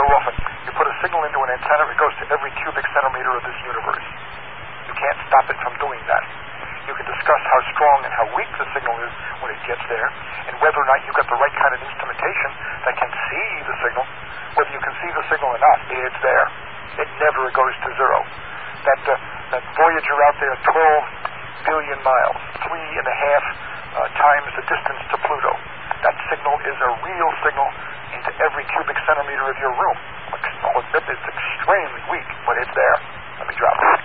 often. You put a signal into an antenna, it goes to every cubic centimeter of this universe. You can't stop it from doing that. You can discuss how strong and how weak the signal is when it gets there, and whether or not you've got the right kind of instrumentation that can see the signal. Whether you can see the signal or not, it's there. It never goes to zero. That Voyager out there, 12 billion miles, 3.5 times the distance to Pluto. That signal is a real signal into every cubic centimeter of your room. I'll admit it's extremely weak, but it's there. Let me drop it.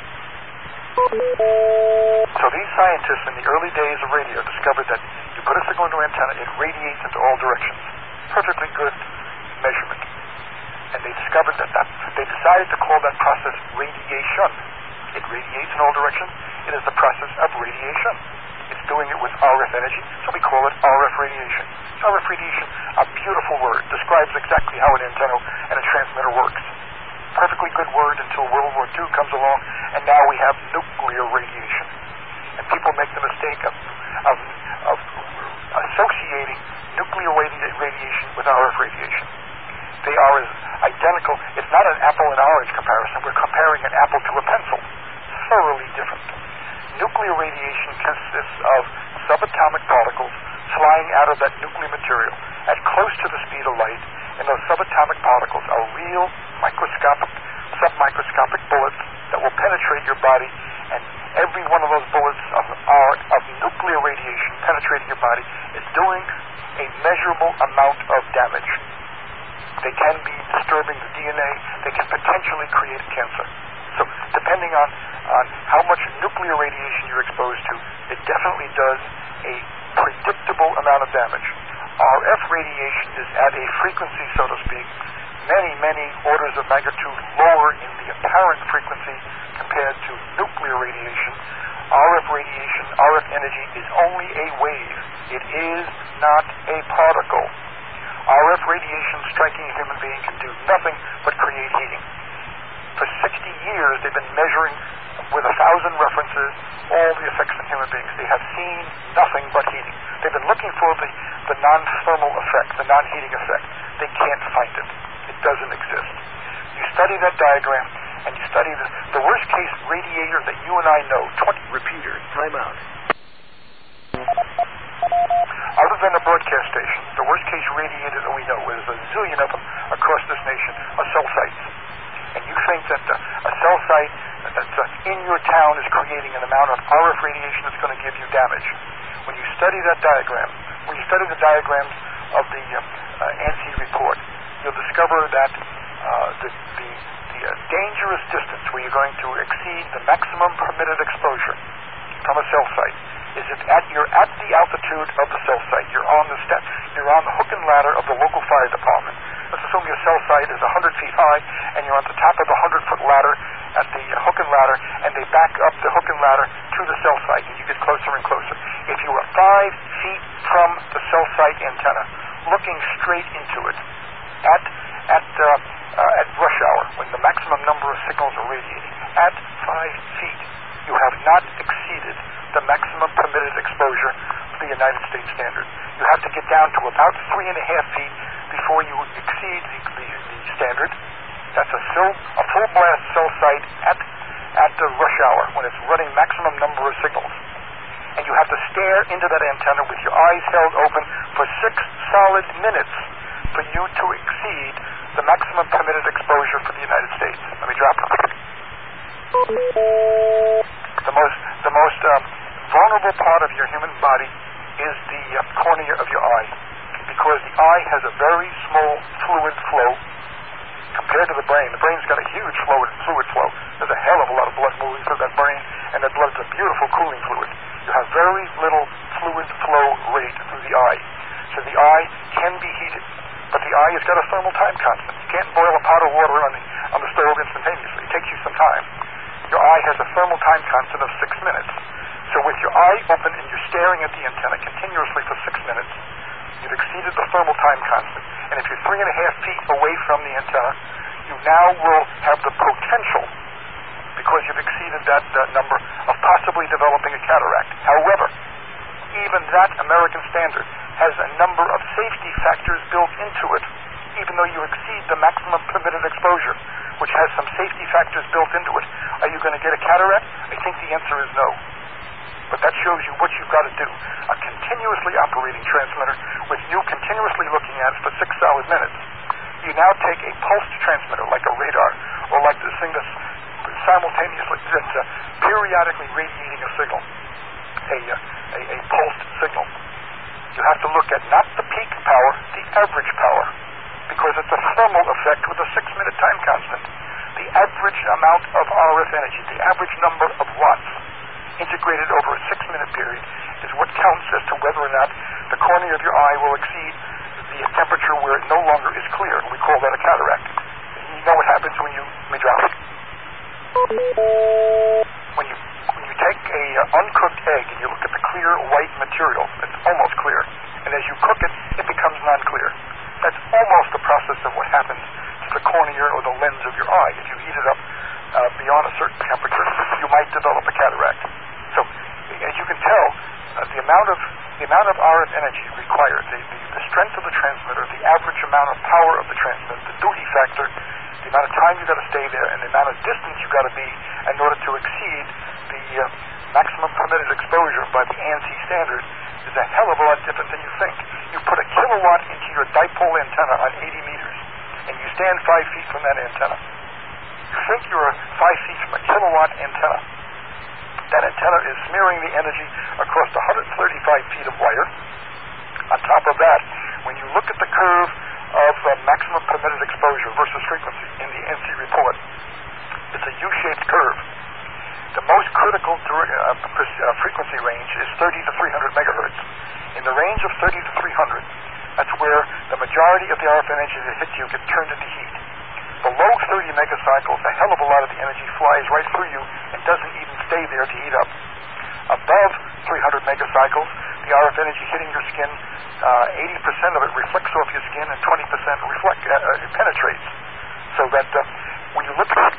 So these scientists in the early days of radio discovered that you put a signal into an antenna, it radiates into all directions. Perfectly good measurement. And they discovered that they decided to call that process radiation. It radiates in all directions. It is the process of radiation. It's doing it with RF energy, so we call it RF radiation. RF radiation, a beautiful word, describes exactly how an antenna and a transmitter works. Perfectly good word until World War II comes along, and now we have nuclear radiation. And people make the mistake of associating nuclear radiation with RF radiation. They are as identical. It's not an apple and orange comparison. We're comparing an apple to a pencil. Thoroughly different. Nuclear radiation consists of subatomic particles flying out of that nuclear material at close to the speed of light, and those subatomic particles are real microscopic, submicroscopic bullets that will penetrate your body, and every one of those bullets of nuclear radiation penetrating your body is doing a measurable amount of damage. They can be disturbing the DNA. They can potentially create cancer. So depending on how much nuclear radiation you're exposed to, it definitely does a predictable amount of damage. RF radiation is at a frequency, so to speak, many orders of magnitude lower in the apparent frequency compared to nuclear radiation. RF radiation, RF energy is only a wave. It is not a particle. RF radiation striking a human being can do nothing but create heating. For 60 years, they've been measuring with 1,000 references all the effects on human beings. They have seen nothing but heating. They've been looking for the non-thermal effect, the non-heating effect. They can't find it. It doesn't exist. You study that diagram, and you study the worst-case radiator that you and I know. Repeater, time out. Other than a broadcast station, the worst-case radiator that we know is a zillion of them across this nation are cell sites. And you think that a cell site that's in your town is creating an amount of RF radiation that's going to give you damage. When you study that diagram, when you study the diagrams of the ANSI report, you'll discover that the dangerous distance where you're going to exceed the maximum permitted exposure from a cell site is if you're at the altitude of the cell site. You're on the hook and ladder of the local fire department. Let's assume your cell site is 100 feet high, and you're on the top of the 100-foot ladder at the hook and ladder, and they back up the hook and ladder to the cell site, and you get closer and closer. If you are 5 feet from the cell site antenna, looking straight into it, at rush hour, when the maximum number of signals are radiating, at 5 feet, you have not exceeded the maximum permitted exposure for the United States standard. You have to get down to about 3.5 feet before you exceed the standard. That's a full blast cell site at the rush hour when it's running maximum number of signals. And you have to stare into that antenna with your eyes held open for 6 solid minutes for you to exceed the maximum permitted exposure for the United States. Let me drop it. The most vulnerable part of your human body is the cornea of your eye, because the eye has a very small fluid flow compared to the brain. The brain's got a huge fluid flow. There's a hell of a lot of blood moving through that brain, and that blood's a beautiful cooling fluid. You have very little fluid flow rate through the eye. So the eye can be heated, but the eye has got a thermal time constant. You can't boil a pot of water on the stove instantaneously. It takes you some time. Your eye has a thermal time constant of 6 minutes. So with your eye open and you're staring at the antenna continuously for 6 minutes, you've exceeded the thermal time constant. And if you're 3.5 feet away from the antenna, you now will have the potential, because you've exceeded that number, of possibly developing a cataract. However, even that American standard has a number of safety factors built into it even though you exceed the maximum permitted exposure, which has some safety factors built into it. Are you going to get a cataract? I think the answer is no. But that shows you what you've got to do. A continuously operating transmitter with you continuously looking at it for 6 solid minutes. You now take a pulsed transmitter like a radar, or like this thing that's simultaneously, that's periodically radiating a signal, a pulsed signal. You have to look at not the peak power, the average power, because it's a thermal effect with a 6-minute time constant. The average amount of RF energy, the average number of watts, integrated over a 6-minute period, is what counts as to whether or not the cornea of your eye will exceed the temperature where it no longer is clear. We call that a cataract. You know what happens when you may drop it? When you take a uncooked egg and you look at the clear white material, it's almost clear, and as you cook it, it becomes non-clear. That's almost the process of what happens to the cornea or the lens of your eye. If you heat it up beyond a certain temperature, you might develop a cataract. So, as you can tell, the amount of RF energy required, the strength of the transmitter, the average amount of power of the transmitter, the duty factor, the amount of time you've got to stay there, and the amount of distance you've got to be in order to exceed the maximum permitted exposure by the ANSI standard is a hell of a lot different than you think. You put a kilowatt into your dipole antenna on 80 meters, and you stand 5 feet from that antenna. You think you're 5 feet from a kilowatt antenna. That antenna is smearing the energy across 135 feet of wire. On top of that, when you look at the curve of maximum permitted exposure versus frequency in the ANSI report, it's a U-shaped curve. The most critical frequency range is 30 to 300 megahertz. In the range of 30 to 300, that's where the majority of the RF energy that hits you gets turned into heat. Below 30 megacycles, a hell of a lot of the energy flies right through you and doesn't even stay there to heat up. Above 300 megacycles, the RF energy hitting your skin, 80% of it reflects off your skin and 20% penetrates. So that when you look at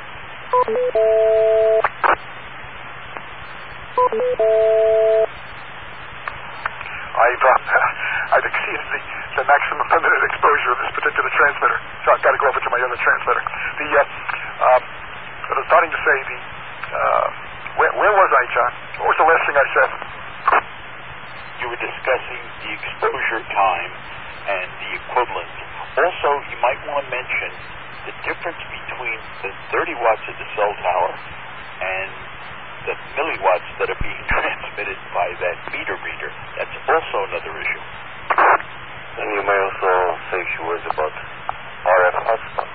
I've exceeded the maximum permitted exposure of this particular transmitter, so I've got to go over to my other transmitter. I was starting to say where was I, John? What was the last thing I said? You were discussing the exposure time and the equivalent. Also, you might want to mention the difference between the 30 watts of the cell tower and the milliwatts that are being transmitted by that meter reader. That's also another issue. And you may also say a few words about RF hotspots.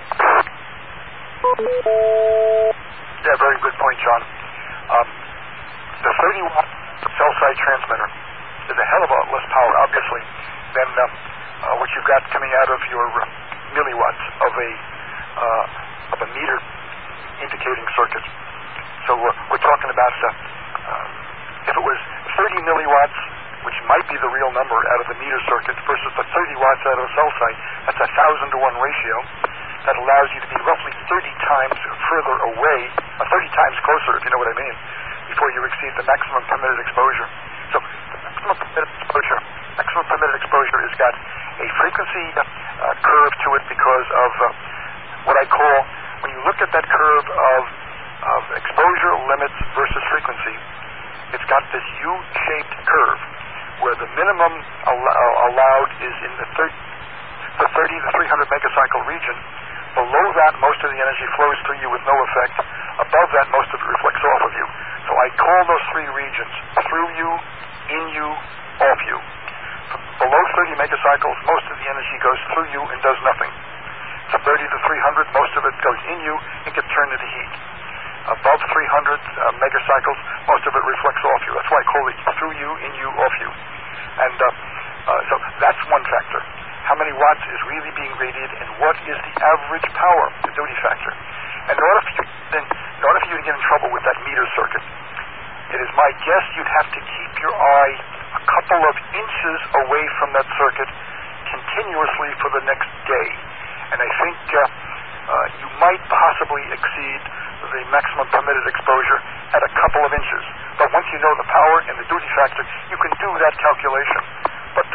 Yeah, very good point, John. The 30-watt cell site transmitter is a hell of a lot less power, obviously, than what you've got coming out of your milliwatts of a meter indicating circuit. So we're talking about if it was 30 milliwatts, which might be the real number out of the meter circuit, versus the 30 watts out of a cell site, that's a 1,000 to 1 ratio. That allows you to be roughly 30 times further away, 30 times closer, if you know what I mean, before you exceed the maximum permitted exposure. So the maximum permitted exposure has got a frequency curve to it because of what I call, when you look at that curve of exposure limits versus frequency, it's got this U-shaped curve where the minimum allowed is in the 30 to 300 megacycle region. Below that, most of the energy flows through you with no effect. Above that, most of it reflects off of you. So I call those three regions through you, in you, off you. Below 30 megacycles, most of the energy goes through you and does nothing. So 30 to 300, most of it goes in you and gets turned into heat. Above 300 megacycles, most of it reflects off you. That's why I call it through you, in you, off you. And so that's one factor. How many watts is really being radiated, and what is the average power, the duty factor? And in order for you to get in trouble with that meter circuit, it is my guess you'd have to keep your eye a couple of inches away from that circuit continuously for the next day. And I think you might possibly exceed the maximum permitted exposure at a couple of inches. But once you know the power and the duty factor, you can do that calculation. But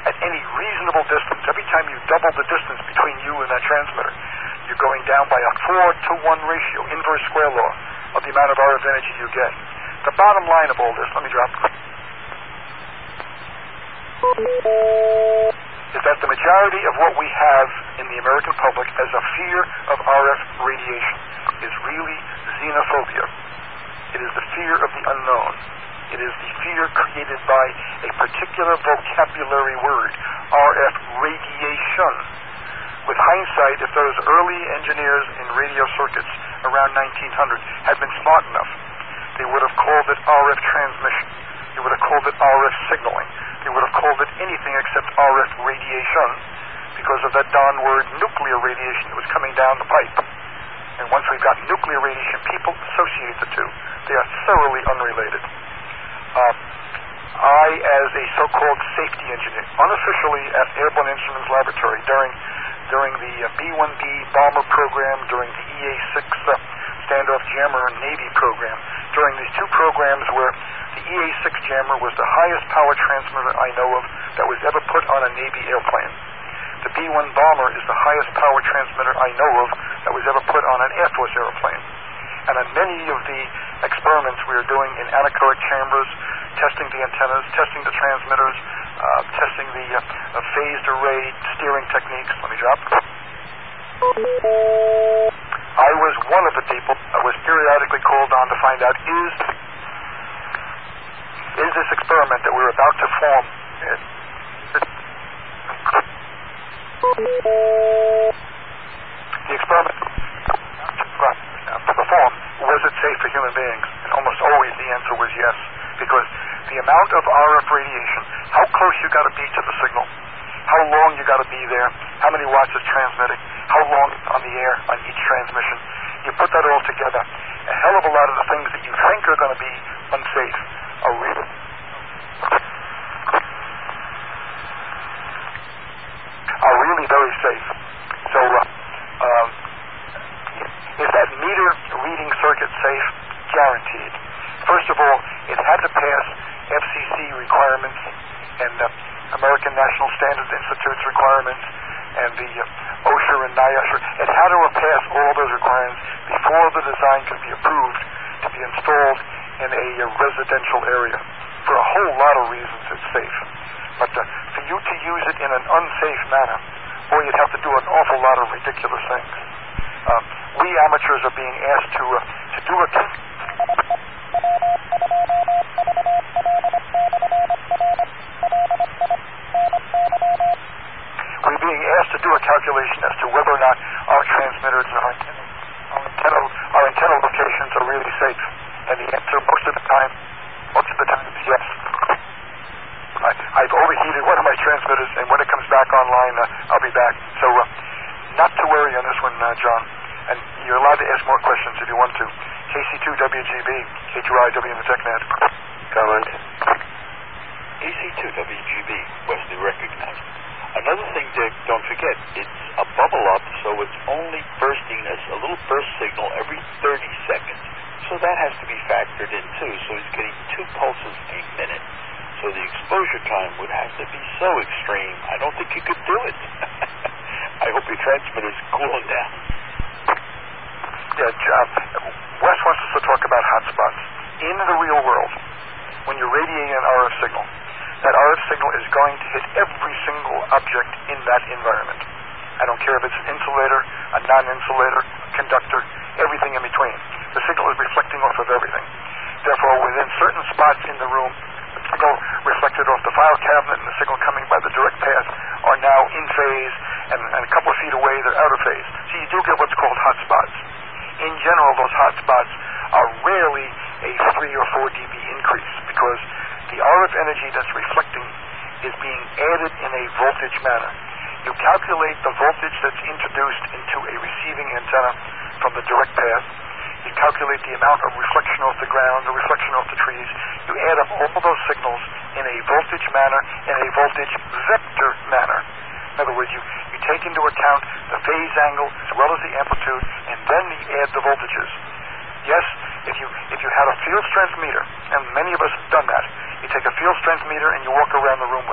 at any reasonable distance, every time you double the distance between you and that transmitter, you're going down by a 4-to-1 ratio, inverse square law, of the amount of RF energy you get. The bottom line of all this, let me drop, is that the majority of what we have in the American public as a fear of RF radiation is really xenophobia. It is the fear of the unknown. It is the fear created by a particular vocabulary word, RF radiation. With hindsight, if those early engineers in radio circuits around 1900 had been smart enough, they would have called it RF transmission. They would have called it RF signaling. They would have called it anything except RF radiation because of that darn word nuclear radiation that was coming down the pipe. And once we've got nuclear radiation, people associate the two. They are thoroughly unrelated. I, as a so-called safety engineer, unofficially at Airborne Instruments Laboratory during the B-1B bomber program, during the EA-6 standoff jammer Navy program, during these two programs where the EA-6 jammer was the highest power transmitter I know of that was ever put on a Navy airplane. The B-1 bomber is the highest power transmitter I know of that was ever put on an Air Force airplane. And on many of the experiments we are doing in anechoic chambers, testing the antennas, testing the transmitters, testing the phased array steering techniques. Let me drop. I was one of the people that was periodically called on to find out, is this experiment that we're about to form, the experiment to perform, was it safe for human beings? And almost always the answer was yes, because the amount of RF radiation, how close you got to be to the signal, how long you got to be there, how many watts is transmitting, how long on the air on each transmission. You put that all together, a hell of a lot of the things that you think are going to be unsafe are really very safe. So, is that meter reading circuit safe? Guaranteed. First of all, it had to pass FCC requirements and American National Standards Institute's requirements and the OSHA and NIOSHA. It had to pass all those requirements before the design could be approved to be installed in a residential area. For a whole lot of reasons, it's safe. But for you to use it in an unsafe manner, boy, you'd have to do an awful lot of ridiculous things. We amateurs are being asked to do a... We're being asked to do a calculation as to whether or not our transmitters and our antenna locations are really safe. And the answer most of the time is yes. I've overheated one of my transmitters, and when it comes back online, I'll be back. So not to worry on this one, John. And you're allowed to ask more questions if you want to. KC2WGB, K2IW in the TechNet. Comment. KC2WGB, Wesley recognized. Another thing, Dick, don't forget, it's a bubble up, so it's only bursting a little burst signal every 30 seconds. So that has to be factored in, too. So he's getting 2 pulses a minute. So the exposure time would have to be so extreme, I don't think you could do it. I hope your transmitter's cooling down. Yeah, Wes wants us to talk about hotspots. In the real world, when you're radiating an RF signal, that RF signal is going to hit every single object in that environment. I don't care if it's an insulator, a non-insulator, conductor, everything in between. The signal is reflecting off of everything. Therefore, within certain spots in the room, the signal reflected off the file cabinet and the signal coming by the direct path are now in phase, and a couple of feet away, they're out of phase. So you do get what's called hotspots. In general, those hotspots are rarely a 3 or 4 dB increase because the RF energy that's reflecting is being added in a voltage manner. You calculate the voltage that's introduced into a receiving antenna from the direct path. You calculate the amount of reflection off the ground, the reflection off the trees. You add up all those signals in a voltage manner, in a voltage vector manner. In other words, you take into account the phase angle as well as the amplitude, and then you add the voltages. Yes, if you had a field strength meter, and many of us have done that, you take a field strength meter and you walk around the room with it,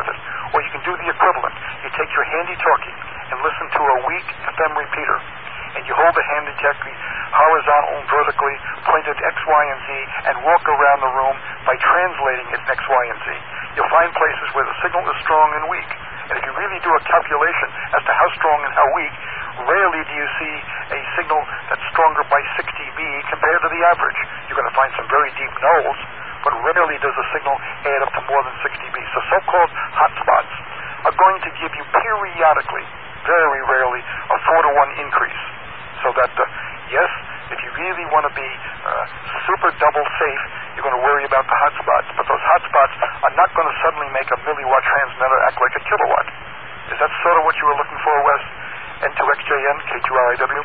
Or you can do the equivalent. You take your handy-talkie and listen to a weak FM repeater, and you hold the handy-talkie horizontal and vertically pointed X, Y, and Z, and walk around the room by translating it in X, Y, and Z. You'll find places where the signal is strong and weak. And if you really do a calculation as to how strong and how weak, rarely do you see a signal that's stronger by 6 dB compared to the average. You're going to find some very deep nulls, but rarely does a signal add up to more than 6 dB. So so-called hotspots are going to give you periodically, very rarely, a 4-to-1 increase. So that, yes, if you really want to be super double safe, you're going to worry about the hotspots. But those hotspots are not going to suddenly make a milliwatt transmitter act like a kilowatt. Is that sort of what you were looking for, Wes? N2XJN, K2RIW?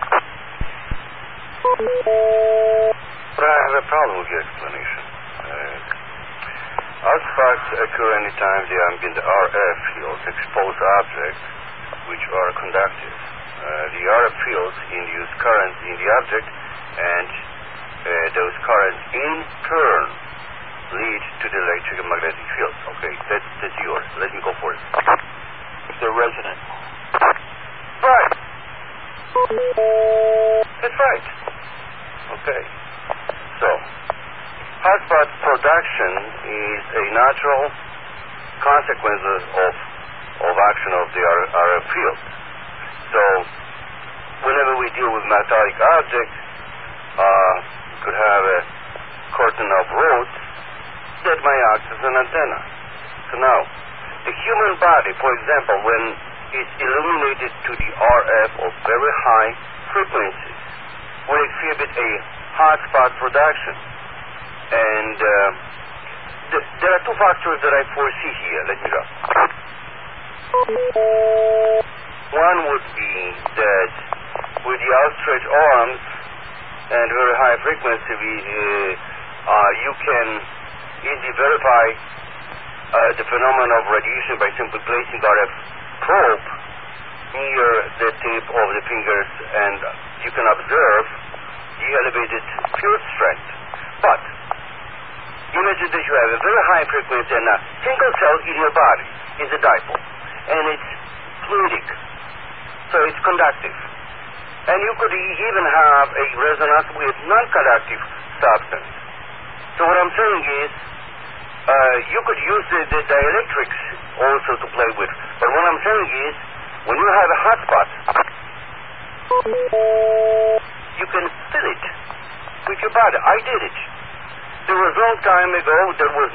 But I have a problem with your explanation. Hotspots occur anytime the ambient RF fields expose objects which are conductive. The RF fields induce currents in the object, and those currents in turn lead to the electric and magnetic fields. Okay, that's yours. Let me go for it. If they're resonant. Right. That's right. Okay. So, hotspot production is a natural consequence of action of the RF field. So, whenever we deal with metallic objects, we could have a curtain of rods that may act as an antenna. So now, the human body, for example, when it's illuminated to the RF of very high frequencies, will exhibit a hotspot production. And there are two factors that I foresee here. Let me go. One would be that with the outstretched arms and very high frequency, you can easily verify the phenomenon of radiation by simply placing RF probe near the tip of the fingers, and you can observe the elevated field strength. But imagine that you have a very high frequency and a single cell in your body is a dipole, and it's fluidic, so it's conductive. And you could even have a resonance with non-conductive substance. So what I'm saying is, you could use the dielectrics also to play with. But what I'm saying is, when you have a hotspot, you can feel it with your body. I did it. There was a long time ago, there was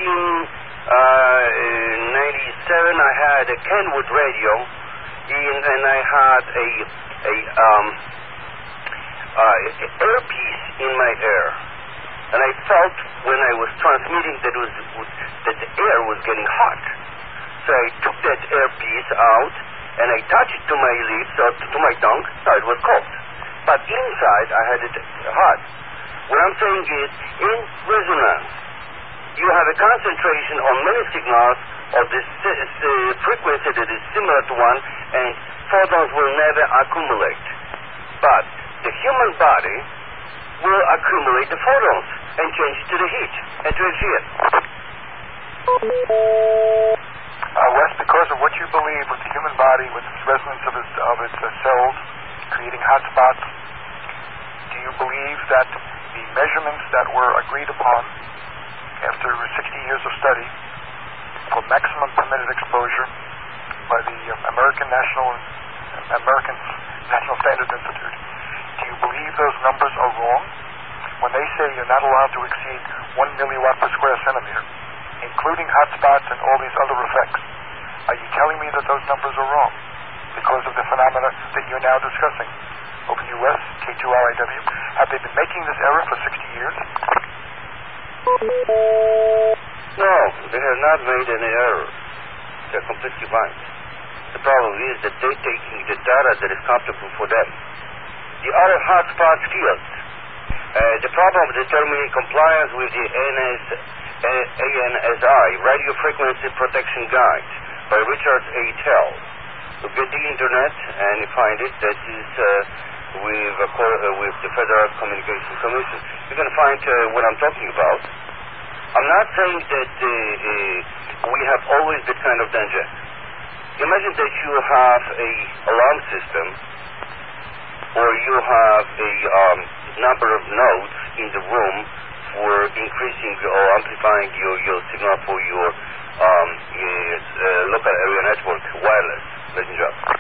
1997, I had a Kenwood radio, and I had a earpiece in my ear. And I felt when I was transmitting that the air was getting hot. So I took that earpiece out and I touched it to my lips or to my tongue. No, it was cold. But inside I had it hot. What I'm saying is, in resonance, you have a concentration on many signals of this frequency that is similar to one, and photons will never accumulate. But the human body will accumulate the photons and change it to the heat and to energy. Wes, because of what you believe with the human body, with its resonance of its cells, creating hotspots, do you believe that the measurements that were agreed upon after 60 years of study for maximum permitted exposure by the American National Standards Institute, do you believe those numbers are wrong? When they say you're not allowed to exceed 1 milliwatt per square centimeter, including hotspots and all these other effects, are you telling me that those numbers are wrong because of the phenomena that you're now discussing? OpenUS, K2RIW, have they been making this error for 60 years? No, they have not made any error. They're completely right. The problem is that they're taking the data that is comfortable for them. The other hotspot fields, the problem of determining compliance with the ANSI, Radio Frequency Protection Guide, by Richard A. Tell. You get the internet and you find it. That is with the Federal Communications Commission. You can find what I'm talking about. I'm not saying that we have always that kind of danger. imagine that you have a alarm system, or you have a number of nodes in the room for increasing or amplifying your signal for your local area network, wireless. Ladies and gentlemen.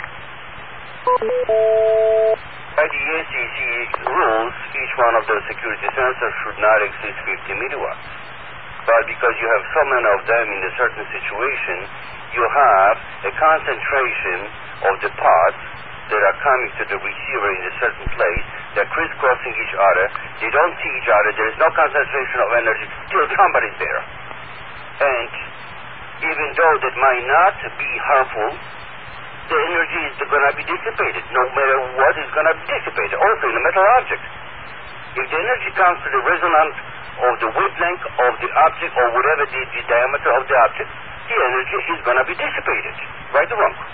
By the ACC rules, each one of those security sensors should not exceed 50 milliwatts. But because you have so many of them in a certain situation, you have a concentration of the parts that are coming to the receiver in a certain place. They're crisscrossing each other. They don't see each other. There is no concentration of energy till somebody's there. And even though that might not be harmful, the energy is going to be dissipated. No matter what is going to be dissipated. Also in a metal object. If the energy comes to the resonance of the wavelength of the object or whatever the diameter of the object, the energy is going to be dissipated. Right or wrong?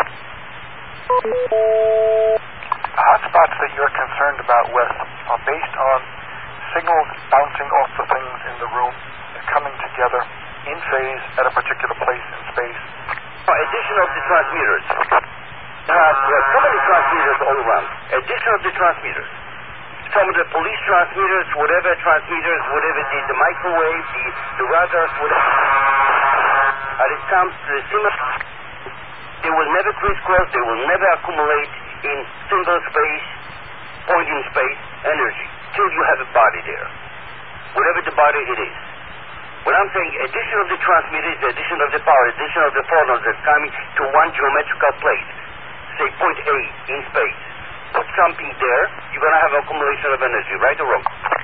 The hotspots that you're concerned about, Wes, are based on signals bouncing off the things in the room and coming together in phase at a particular place in space. Addition of the transmitters. We have so many transmitters all around. Addition of the transmitters. Some of the police transmitters, whatever the microwave, the radars, whatever. And it comes to the similar. They will never crisscross. They will never accumulate in single space, point in space energy till you have a body there. Whatever the body it is. When I'm saying addition of the transmitter is the addition of the power, addition of the photons that's coming to one geometrical plate, say point A in space. Put something there, you're going to have accumulation of energy, right or wrong?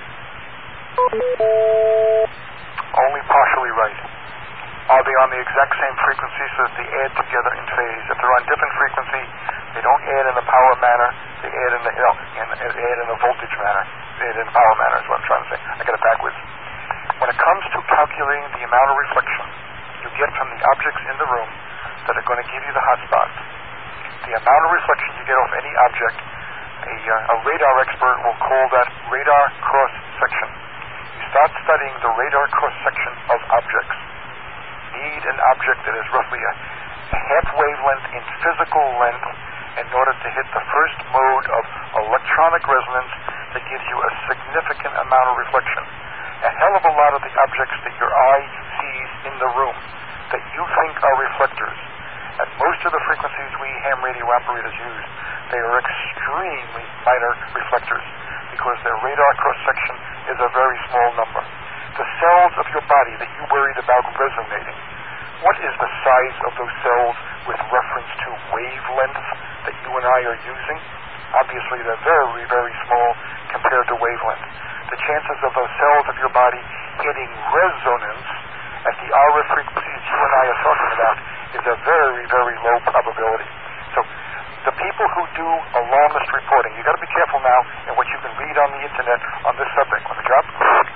Only partially right. Are they on the exact same frequency so that they add together in phase? If they're on different frequency, they don't add in a power manner, they add in a voltage manner. They add in a power manner is what I'm trying to say. I got it backwards. When it comes to calculating the amount of reflection you get from the objects in the room that are going to give you the hotspots, the amount of reflection you get off any object, a radar expert will call that radar cross-section. You start studying the radar cross-section of objects. You need an object that is roughly a half wavelength in physical length in order to hit the first mode of electronic resonance that gives you a significant amount of reflection. A hell of a lot of the objects that your eye sees in the room that you think are reflectors, at most of the frequencies we ham radio operators use, they are extremely minor reflectors because their radar cross-section is a very small number. The cells of your body that you worried about resonating, what is the size of those cells with reference to wavelengths that you and I are using? Obviously, they're very, very small compared to wavelength. The chances of those cells of your body getting resonance at the RF frequencies you and I are talking about is a very, very low probability. So the people who do alarmist reporting, you've got to be careful now in what you can read on the internet on this subject. Want to drop?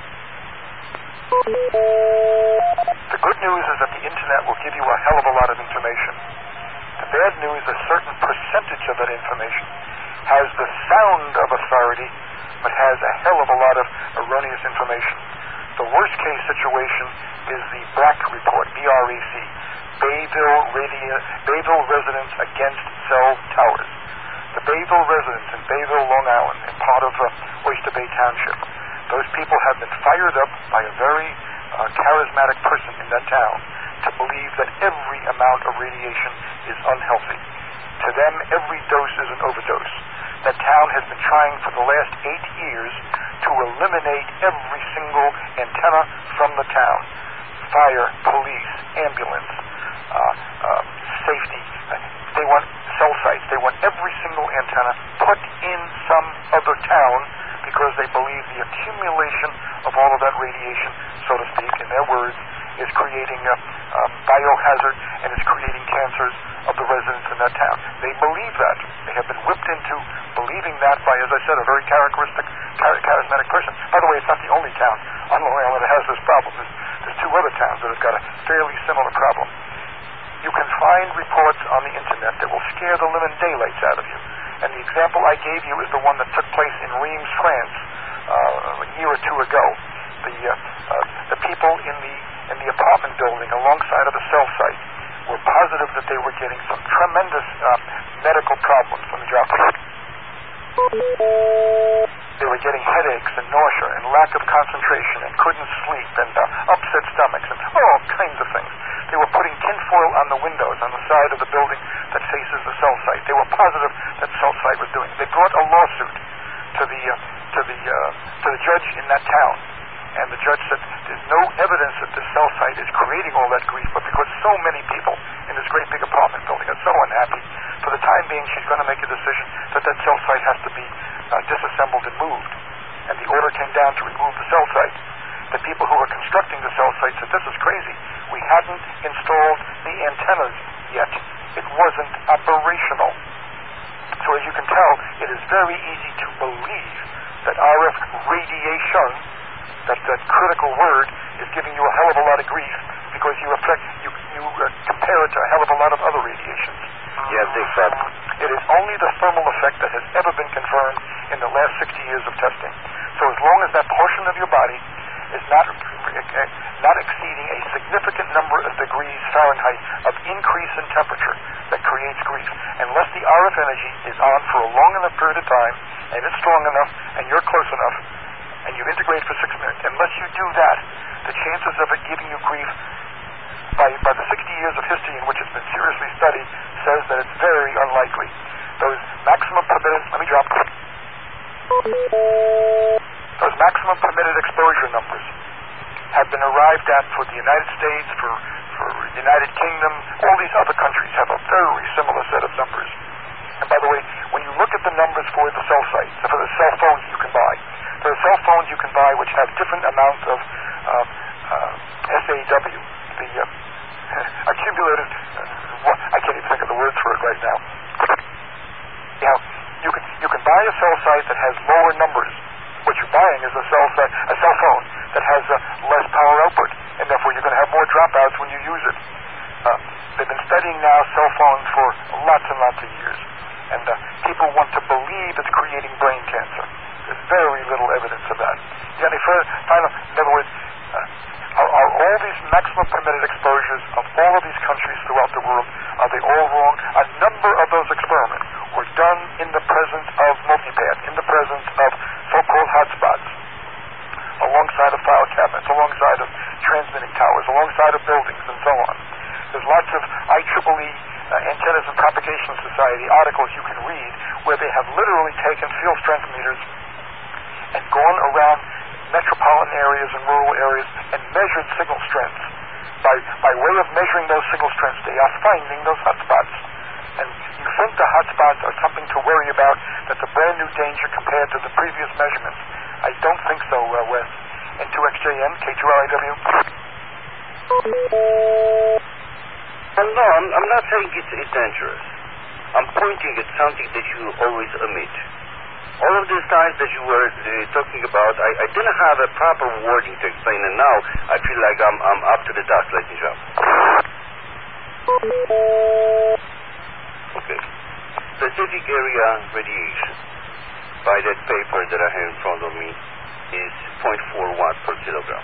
The good news is that the internet will give you a hell of a lot of information. The bad news, a certain percentage of that information has the sound of authority, but has a hell of a lot of erroneous information. The worst case situation is the BRAC report, B-R-A-C, Bayville Residents Against Cell Towers. The Bayville residents in Bayville, Long Island, in part of Oyster Bay Township, those people have been fired up by a very charismatic person in that town to believe that every amount of radiation is unhealthy. To them, every dose is an overdose. That town has been trying for the last 8 years to eliminate every single antenna from the town. Fire, police, ambulance, safety. They want cell sites. They want every single antenna put in some other town because they believe the accumulation of all of that radiation, so to speak, in their words, is creating a biohazard and is creating cancers of the residents in that town. They believe that. They have been whipped into believing that by, as I said, a very charismatic person. By the way, it's not the only town on Long Island that has this problem. There's 2 other towns that have got a fairly similar problem. You can find reports on the internet that will scare the living daylights out of you. And the example I gave you is the one that took place in Reims, France, a year or 2 ago. The people in the apartment building alongside of the cell site were positive that they were getting some tremendous medical problems. Let me drop it. They were getting headaches and nausea and lack of concentration and couldn't sleep and upset stomachs and all kinds of things. They were putting tinfoil on the windows on the side of the building that faces the cell site. They were positive that cell site was doing it. They brought a lawsuit to the judge in that town, and the judge said there's no evidence that the cell site is creating all that grief, but because so many people in this great big apartment building are so unhappy, for the time being she's going to make a decision that cell site has to be disassembled and moved. And the order came down to remove the cell site. The people who were constructing the cell site said, this is crazy. We hadn't installed the antennas yet. It wasn't operational. So as you can tell, it is very easy to believe that RF radiation, that critical word, is giving you a hell of a lot of grief because you compare it to a hell of a lot of other radiations. Yeah, big fat. It is only the thermal effect that has ever been confirmed in the last 60 years of testing. So as long as that portion of your body is not exceeding a significant number of degrees Fahrenheit of increase in temperature that creates grief, unless the RF energy is on for a long enough period of time and it's strong enough and you're close enough and you integrate for 6 minutes, unless you do that, the chances of it giving you grief by the 60 years of history in which it's been seriously studied says that it's very unlikely. Those maximum permitted, those maximum permitted exposure numbers have been arrived at for the United States, for the United Kingdom. All these other countries have a very similar set of numbers. And by the way, when you look at the numbers for the cell sites, for the cell phones you can buy, there are cell phones you can buy which have different amounts of SAW, the accumulated, I can't even think of the words for it right now. You can buy a cell site that has lower numbers. What you're buying is a cell phone that has less power output, and therefore you're going to have more dropouts when you use it. They've been studying now cell phones for lots and lots of years, and people want to believe it's creating brain cancer. There's very little evidence of that. You got any final? In other words, are all these maximum permitted exposures of all of these countries throughout the world, are they all wrong? A number of those experiments were done in the presence of multipath, in the presence of so-called hotspots, alongside of file cabinets, alongside of transmitting towers, alongside of buildings, and so on. There's lots of IEEE Antennas and Propagation Society articles you can read where they have literally taken field strength meters and gone around metropolitan areas and rural areas and measured signal strengths. By way of measuring those signal strengths, they are finding those hotspots. And you think the hotspots are something to worry about, that's a brand new danger compared to the previous measurements. I don't think so, Wes. N2XJN, K2RIW. No, I'm not saying it's dangerous. I'm pointing at something that you always omit. All of these times that you were talking about, I didn't have a proper wording to explain, and now I feel like I'm up to the task. Let me jump. Okay. Specific area radiation by that paper that I have in front of me is 0.4 watt per kilogram.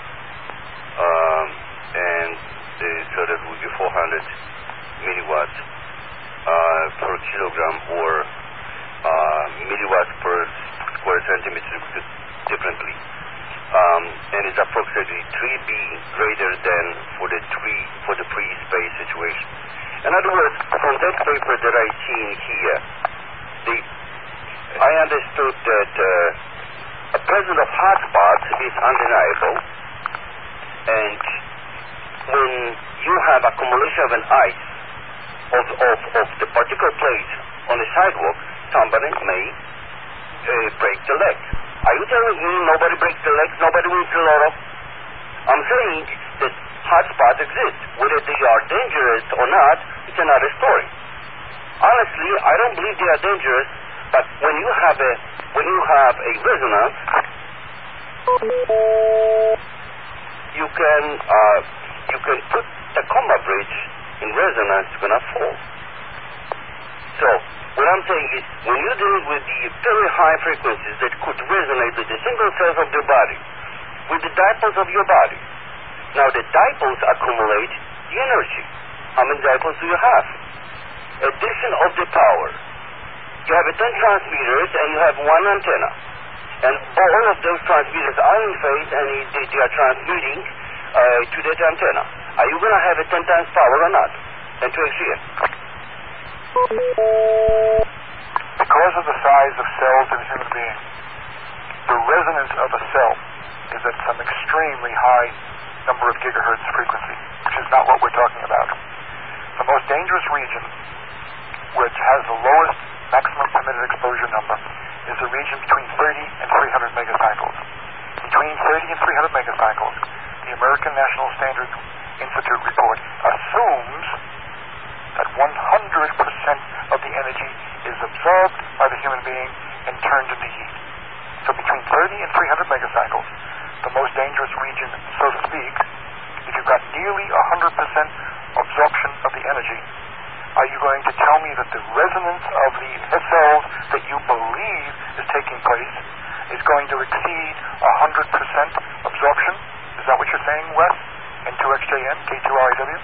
And so that would be 400 milliwatts per kilogram, or milliwatts per square centimeter differently. And it's approximately 3B greater than for the pre-space situation. In other words, from that paper that I see in here, I understood that a presence of hotspots is undeniable, and when you have accumulation of an ice of the particular place on the sidewalk, somebody may break the leg. Are you telling me nobody breaks the legs, nobody wins the lotto? I'm saying that hotspots exist. Whether they are dangerous or not, it's another story. Honestly, I don't believe they are dangerous, but when you have a resonance, you can put the comma bridge in resonance, it's gonna fall. So what I'm saying is, when you're dealing with the very high frequencies that could resonate with the single cells of your body, with the dipoles of your body, now the dipoles accumulate the energy. How many dipoles do you have? Addition of the power. You have 10 transmitters and you have one antenna. And all of those transmitters are in phase and they are transmitting to that antenna. Are you going to have a 10 times power or not? And to explain. Because of the size of cells in a human being, the resonance of a cell is at some extremely high number of gigahertz frequency, which is not what we're talking about. The most dangerous region, which has the lowest maximum permitted exposure number, is the region between 30 and 300 megacycles. Between 30 and 300 megacycles, the American National Standard Institute report assumes that 100% of the energy is absorbed by the human being and turned into heat. So between 30 and 300 megacycles, the most dangerous region, so to speak, if you've got nearly 100% absorption of the energy, are you going to tell me that the resonance of the cells that you believe is taking place is going to exceed 100% absorption? Is that what you're saying, Wes? N2XJN, K2RAW?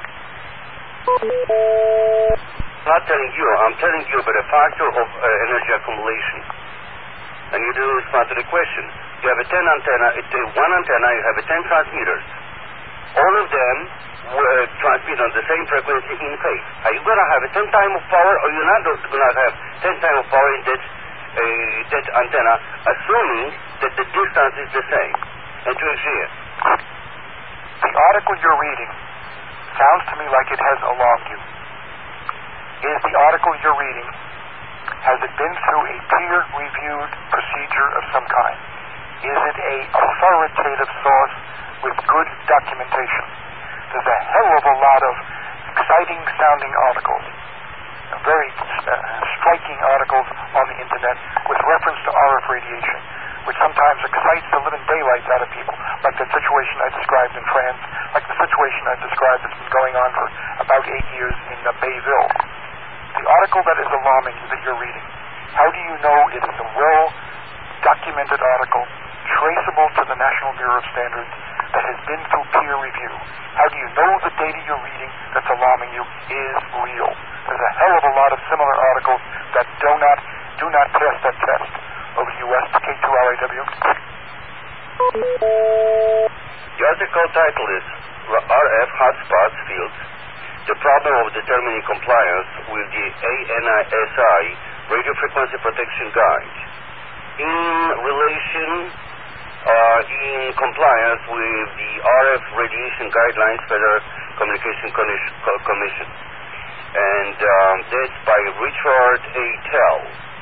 Not telling you. I'm telling you about a factor of energy accumulation. And you do respond to the question. You have a 10 antenna, one antenna, you have 10 transmitters. All of them will transmit on the same frequency in phase. Are you going to have a 10 times of power, or you're not going to have 10 times of power in that antenna, assuming that the distance is the same? And to explain. The article you're reading sounds to me like it has alarmed you. Is the article you're reading, has it been through a peer-reviewed procedure of some kind? Is it a authoritative source with good documentation? There's a hell of a lot of exciting-sounding articles, very striking articles on the internet with reference to RF radiation, which sometimes excites the living daylights out of people, like the situation I described in France, like the situation I described that's been going on for about 8 years in Bayville. The article that is alarming you that you're reading, how do you know it is a well-documented article, traceable to the National Bureau of Standards, that has been through peer review? How do you know the data you're reading that's alarming you is real? There's a hell of a lot of similar articles that do not pass that test. Over to you, West, K2RAW. The article title is RF Hotspots Fields, the problem of determining compliance with the ANISI Radio Frequency Protection Guide in relation in compliance with the RF Radiation Guidelines Federal Communication Commission. And that's by Richard A. Tell,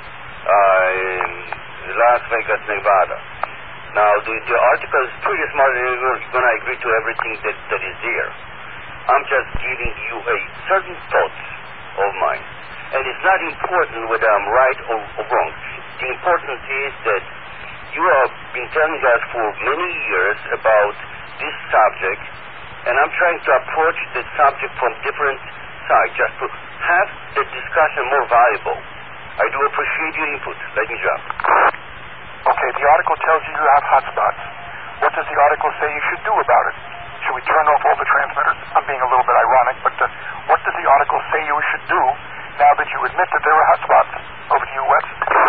Las Vegas, Nevada. Now, the article is pretty smart, and you're going to agree to everything that is there. I'm just giving you a certain thought of mine. And it's not important whether I'm right or wrong. The important is that you have been telling us for many years about this subject, and I'm trying to approach the subject from different sides, just to have the discussion more valuable. I do appreciate your input. Let me jump. Okay, the article tells you you have hotspots. What does the article say you should do about it? Should we turn off all the transmitters? I'm being a little bit ironic, but what does the article say you should do now that you admit that there are hotspots? Over to you, Wes.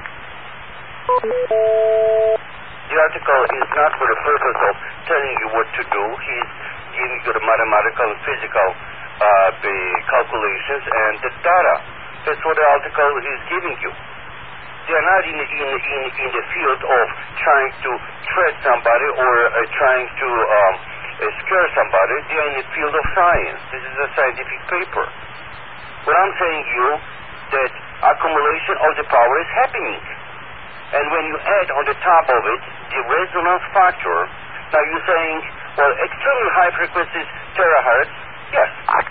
The article is not for the purpose of telling you what to do. He's giving you the mathematical and physical calculations and the data. That's what the article is giving you. They are not in the field of trying to threat somebody or trying to scare somebody. They are in the field of science. This is a scientific paper. What I'm saying you, that accumulation of the power is happening. And when you add on the top of it the resonance factor, now you're saying, well, extremely high frequencies, terahertz, yes.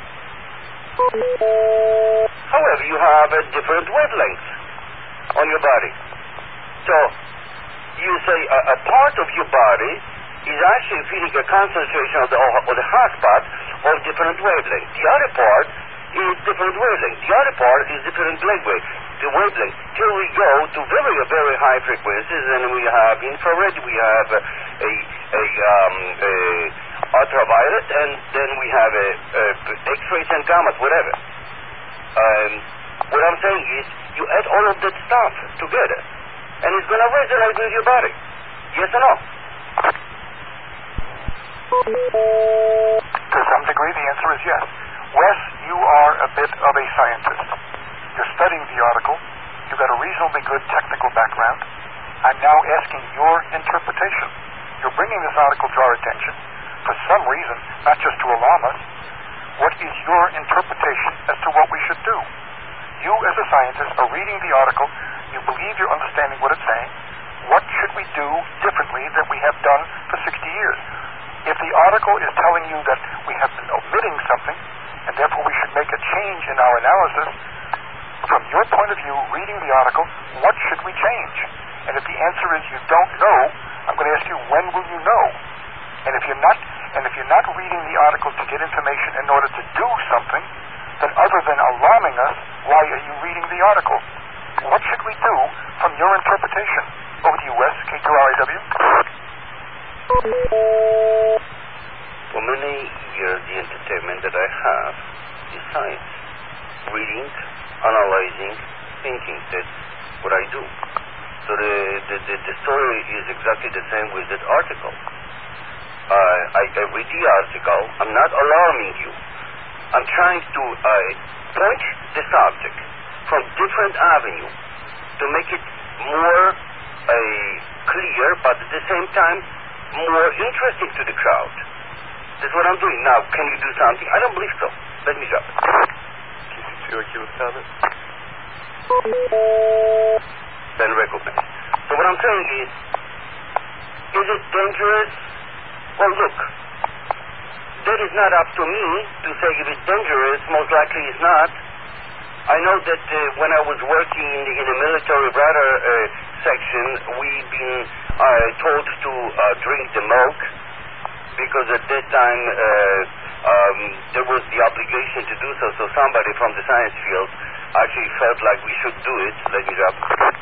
However, you have a different wavelength on your body. So, you say a part of your body is actually feeling a concentration of the hotspot of different wavelength. The other part is different wavelength. The other part is different wavelength. Till we go to very, very high frequencies, and we have infrared, we have ultraviolet, and then we have X-rays and gammas, whatever. What I'm saying is, you add all of that stuff together, and it's going to resonate with your body. Yes or no? To some degree, the answer is yes. Wes, you are a bit of a scientist. You're studying the article. You've got a reasonably good technical background. I'm now asking your interpretation. You're bringing this article to our attention for some reason, not just to alarm us. What is your interpretation as to what we should do? You, as a scientist, are reading the article. You believe you're understanding what it's saying. What should we do differently than we have done for 60 years? If the article is telling you that we have been omitting something, and therefore we should make a change in our analysis, from your point of view, reading the article, what should we change? And if the answer is you don't know, I'm going to ask you, when will you know? And if you're not reading the article to get information in order to do something, then other than alarming us, why are you reading the article? What should we do from your interpretation? Over to you, Wes, K2RIW. For many years, the entertainment that I have is science. Reading, analyzing, thinking. That's what I do. So the story is exactly the same with that article. I read the article. I'm not alarming you. I'm trying to point the subject from different avenues to make it more clear, but at the same time more interesting to the crowd. That's what I'm doing. Now, can you do something? I don't believe so. Let me drop it. KC2IQ with comment. Then recognize. So what I'm saying is it dangerous? Well, look, that is not up to me to say if it's dangerous. Most likely it's not. I know that when I was working in the military radar section, we've been told to drink the milk, because at that time there was the obligation to do so. So somebody from the science field actually felt like we should do it. Let me drop.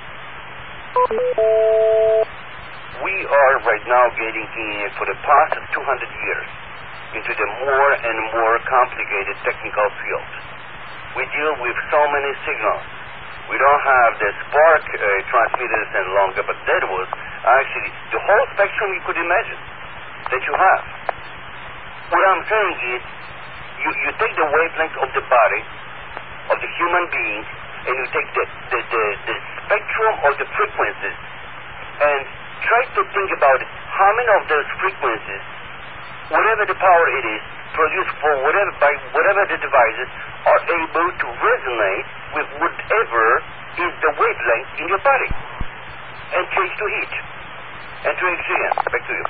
We are right now getting in, for the past 200 years, into the more and more complicated technical field. We deal with so many signals. We don't have the spark transmitters and longer, but that was actually the whole spectrum you could imagine that you have. What I'm saying is, you take the wavelength of the body, of the human being, and you take the spectrum of the frequencies, and try to think about how many of those frequencies, whatever the power it is, produced for by whatever the devices, are able to resonate with whatever is the wavelength in your body, and change to heat, and to oxygen. Back to you.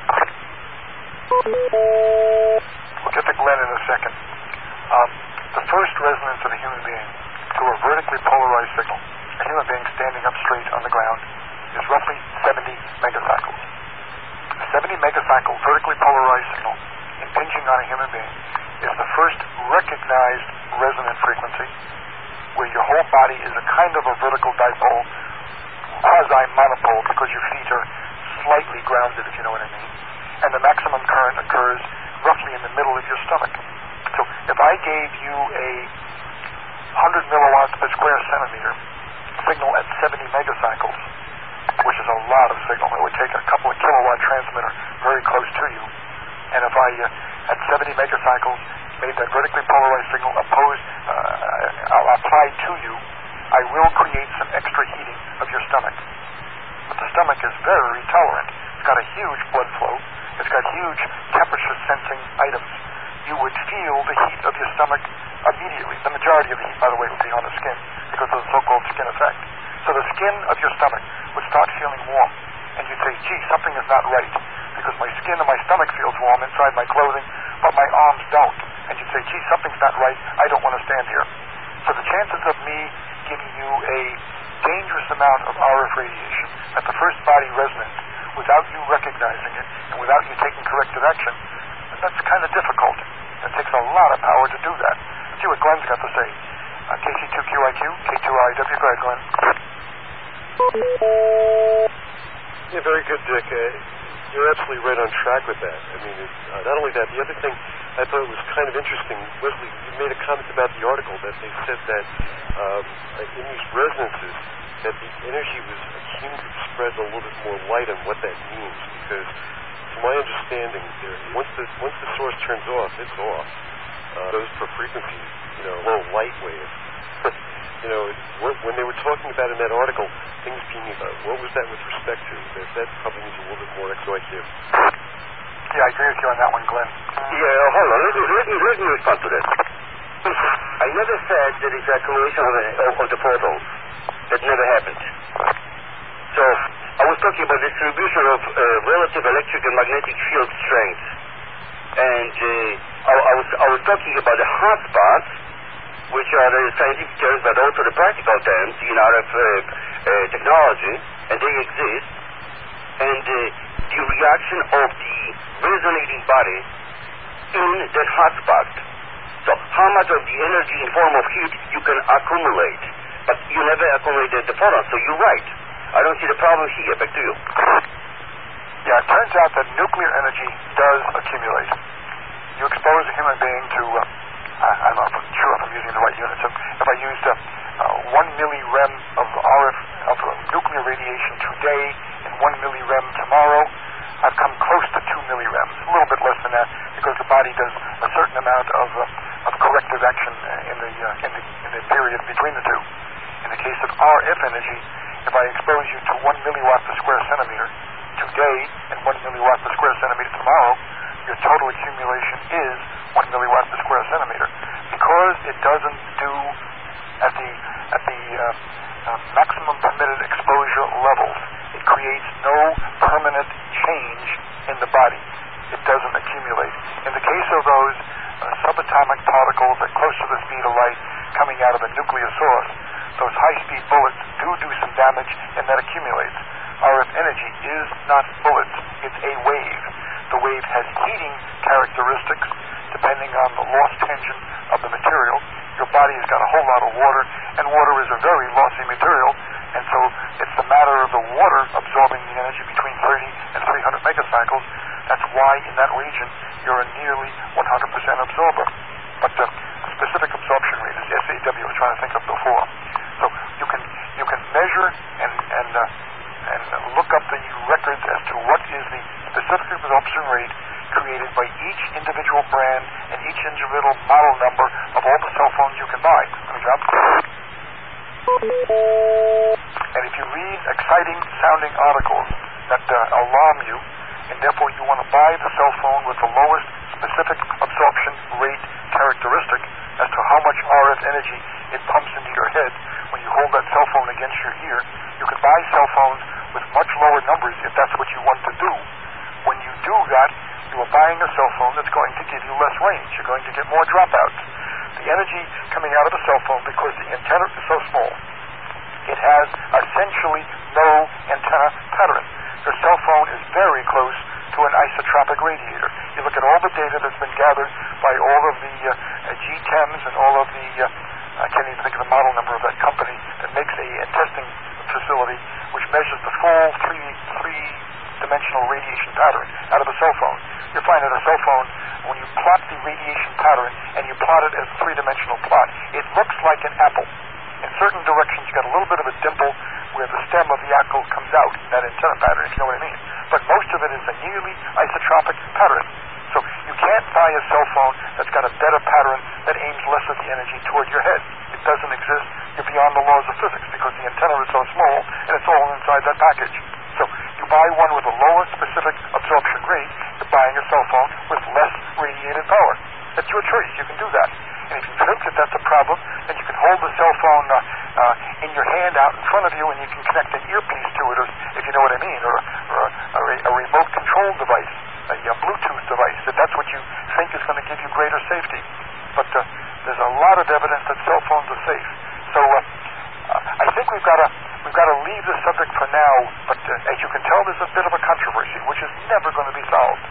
We'll get to Glenn in a second. The first resonance of a human being to a vertically polarized signal, a human being standing up straight on the ground, is roughly 70 megacycles. A 70 megacycle vertically polarized signal impinging on a human being is the first recognized resonant frequency where your whole body is a kind of a vertical dipole, quasi-monopole, because your feet are slightly grounded, if you know what I mean. And the maximum current occurs roughly in the middle of your stomach. So if I gave you a 100 milliwatts per square centimeter signal at 70 megacycles, which is a lot of signal, it would take a couple of kilowatt transmitter very close to you. And if I, at 70 megacycles, made that vertically polarized signal applied to you, I will create some extra heating of your stomach. But the stomach is very tolerant. It's got a huge blood flow. It's got huge temperature-sensing items. You would feel the heat of your stomach immediately. The majority of the heat, by the way, would be on the skin because of the so-called skin effect. So the skin of your stomach would start feeling warm. And you'd say, gee, something is not right, because my skin and my stomach feels warm inside my clothing, but my arms don't. And you'd say, gee, something's not right. I don't want to stand here. So the chances of me giving you a dangerous amount of RF radiation at the first body resonance without you recognizing it and without you taking corrective action, that's kind of difficult. It takes a lot of power to do that. Let's see what Glenn's got to say. KC2QIQ, K2RIW. Go ahead, Glenn. Yeah, very good, Dick. you're absolutely right on track with that. I mean, not only that, the other thing I thought was kind of interesting, Wesley, you made a comment about the article that they said that in these resonances, that the energy was accumulated, spread a little bit more light on what that means, because from my understanding, once the source turns off, it's off. Goes per frequency, low light wave. When they were talking about in that article, things being, what was that with respect to? That probably needs a little bit more IQ. Yeah, I agree with you on that one, Glenn. Yeah, hold on. Let me respond to that. I never said there is accumulation of the photons. That never happened. So I was talking about distribution of relative electric and magnetic field strength, and I was talking about the hotspots, which are the scientific terms, but also the practical terms in RF technology, and they exist. And the reaction of the resonating body in that hotspot. So how much of the energy in form of heat you can accumulate, but you never accumulated the photons. So you're right. I don't see the problem here. Back to you. Yeah, it turns out that nuclear energy does accumulate. You expose a human being to, I'm not sure if I'm using the right units. If I used 1 millirem of RF, of nuclear radiation today and 1 millirem tomorrow, I've come close to 2 millirems, a little bit less than that, because the body does a certain amount of corrective action in the period between the two. In the case of RF energy, if I expose you to 1 milliwatt per square centimeter today and 1 milliwatt per square centimeter tomorrow, your total accumulation is 1 milliwatt per square centimeter. Because it doesn't do at the maximum permitted exposure levels, it creates no permanent change in the body. It doesn't accumulate. In the case of those subatomic particles at close to the speed of light coming out of a nuclear source, those high-speed bullets do some damage, and that accumulates. RF energy is not bullets. It's a wave. The wave has heating characteristics depending on the loss tension of the material. Your body has got a whole lot of water, and water is a very lossy material, and so it's the matter of the water absorbing the energy between 30 and 300 megacycles. That's why in that region you're a nearly 100% absorber. But the specific absorption rate is SAW, I was trying to think of before. So you can measure and look up the records as to what is the specific absorption rate created by each individual brand and each individual model number of all the cell phones you can buy. Let me drop. And if you read exciting sounding articles that alarm you, and therefore you want to buy the cell phone with the lowest specific absorption rate characteristic as to how much RF energy it pumps into your head when you hold that cell phone against your ear, you can buy cell phones with much lower numbers if that's what you want to do. When you do that, you are buying a cell phone that's going to give you less range. You're going to get more dropouts. The energy coming out of a cell phone, because the antenna is so small, it has essentially no antenna pattern. Your cell phone is very close to an isotropic radiator. You look at all the data that's been gathered by all of the GTEMs and all of the, I can't even think of the model number of that company that makes a testing facility which measures the full three-dimensional radiation pattern out of a cell phone. You find that a cell phone, when you plot the radiation pattern and you plot it as a three-dimensional plot, it looks like an apple. In certain directions, you got a little bit of a dimple where the stem of the apple comes out, that antenna pattern, if you know what I mean. But most of it is a nearly isotropic pattern. So you can't buy a cell phone that's got a better pattern that aims less of the energy toward your head. It doesn't exist. You're beyond the laws of physics because the antenna is so small and it's all inside that package. So you buy one with a lower specific absorption rate, you're buying a cell phone with less radiated power. That's your choice. You can do that. And if you think that that's a problem, then you can hold the cell phone in your hand out in front of you, and you can connect an earpiece to it, or, if you know what I mean, or a remote control device, a Bluetooth device, if that's what you think is going to give you greater safety. But there's a lot of evidence that cell phones are safe. So I think we've got to leave the subject for now. But as you can tell, there's a bit of a controversy, which is never going to be solved.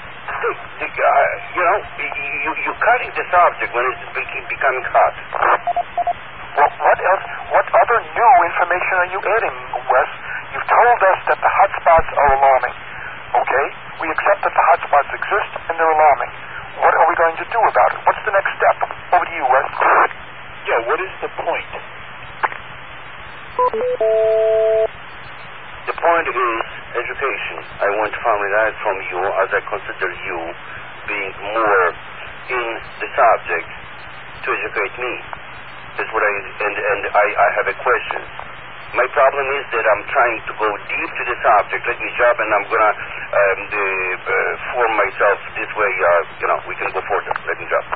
You're cutting the subject when it's becoming hot. Well, what else? What other new information are you adding, Wes? You've told us that the hotspots are alarming. Okay, we accept that the hotspots exist and they're alarming. What are we going to do about it? What's the next step? Over to you, Wes. Yeah, what is the point? The point is education. I want to find out from you, as I consider you being more in the subject, to educate me. That's what I have a question. My problem is that I'm trying to go deep to the subject. Let me jump, and I'm gonna form myself this way. We can go further. Let me jump.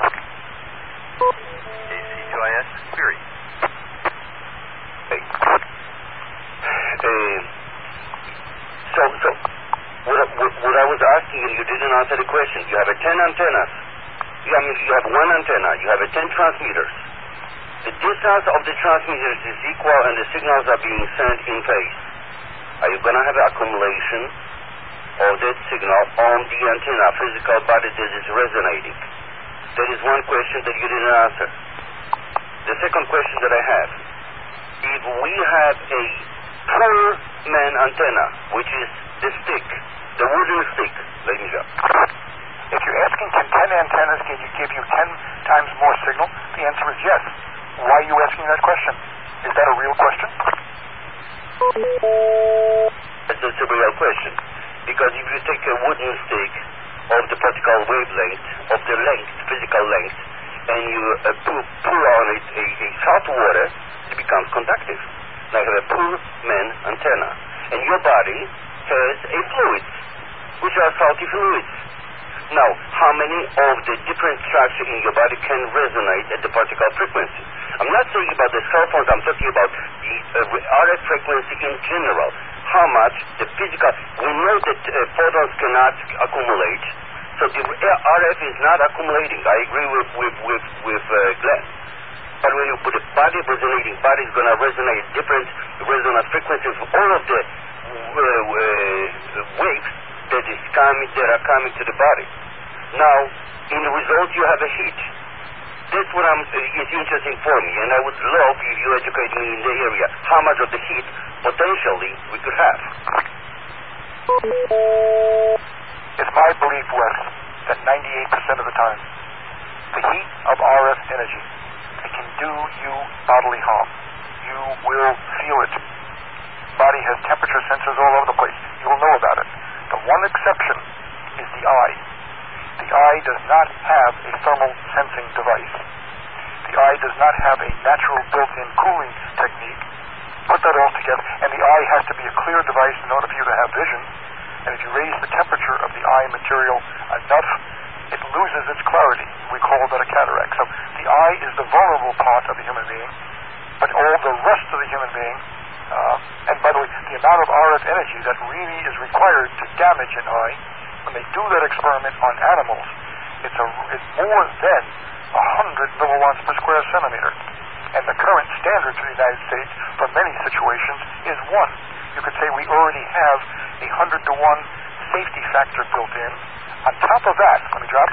ACUIS query. So what I was asking, and you didn't answer the question. You have 10 antennas. You have one antenna. You have 10 transmitters. The distance of the transmitters is equal, and the signals are being sent in phase. Are you going to have accumulation of that signal on the antenna, physical body that is resonating? That is one question that you didn't answer. The second question that I have, if we have a poor man antenna, which is the stick, the wooden stick, let me go. If you're asking, can 10 antennas give you 10 times more signal, the answer is yes. Why are you asking that question? Is that a real question? That's a real question. Because if you take a wooden stick of the particle wavelength, of the length, physical length, and you pour on it a salt water, it becomes conductive. Now you have a poor man antenna. And your body has a fluid, which are salty fluids. Now, how many of the different structures in your body can resonate at the particle frequency? I'm not saying about the cell phones, I'm talking about the RF frequency in general. How much the physical... We know that photons cannot accumulate, so the RF is not accumulating. I agree with Glenn. But when you put a body resonating, body is going to resonate different resonance frequencies of all of the waves that are coming to the body. Now, in the result, you have a heat. That's what is interesting for me, and I would love if you educate me in the area how much of the heat potentially we could have. It's my belief, Wes, that 98% of the time, the heat of RF energy, it can do you bodily harm. You will feel it. Body has temperature sensors all over the place. You will know about it. The one exception is the eye. The eye does not have a thermal sensing device. The eye does not have a natural built-in cooling technique. Put that all together, and the eye has to be a clear device in order for you to have vision. And if you raise the temperature of the eye material enough, it loses its clarity. We call that a cataract. So the eye is the vulnerable part of the human being, but all the rest of the human being, and by the way, the amount of RF energy that really is required to damage an eye, when they do that experiment on animals, it's more than 100 milliwatts per square centimeter. And the current standard for the United States for many situations is 1. You could say we already have a 100-to-1 safety factor built in. On top of that, let me drop.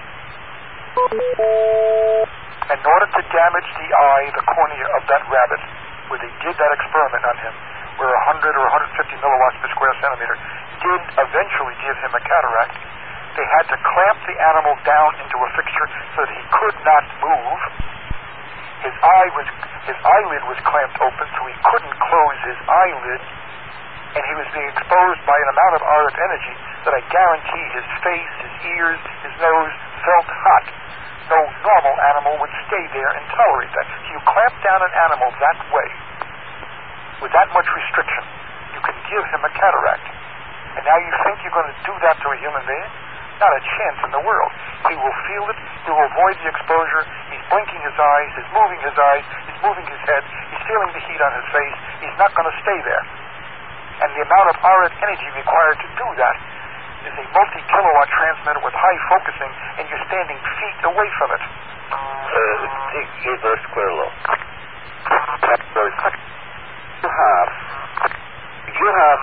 In order to damage the eye, the cornea of that rabbit, where they did that experiment on him, where 100 or 150 milliwatts per square centimeter did eventually give him a cataract, they had to clamp the animal down into a fixture so that he could not move. His eyelid was clamped open, so he couldn't close his eyelid, and he was being exposed by an amount of RF energy that I guarantee his face, his ears, his nose felt hot. No normal animal would stay there and tolerate that. So you clamp down an animal that way, with that much restriction, you can give him a cataract. And now you think you're going to do that to a human being? Not a chance in the world. He will feel it, he will avoid the exposure, he's blinking his eyes, he's moving his eyes, he's moving his head, he's feeling the heat on his face, he's not going to stay there. And the amount of RF energy required to do that is a multi-kilowatt transmitter with high focusing, and you're standing feet away from it. Inverse square law. You have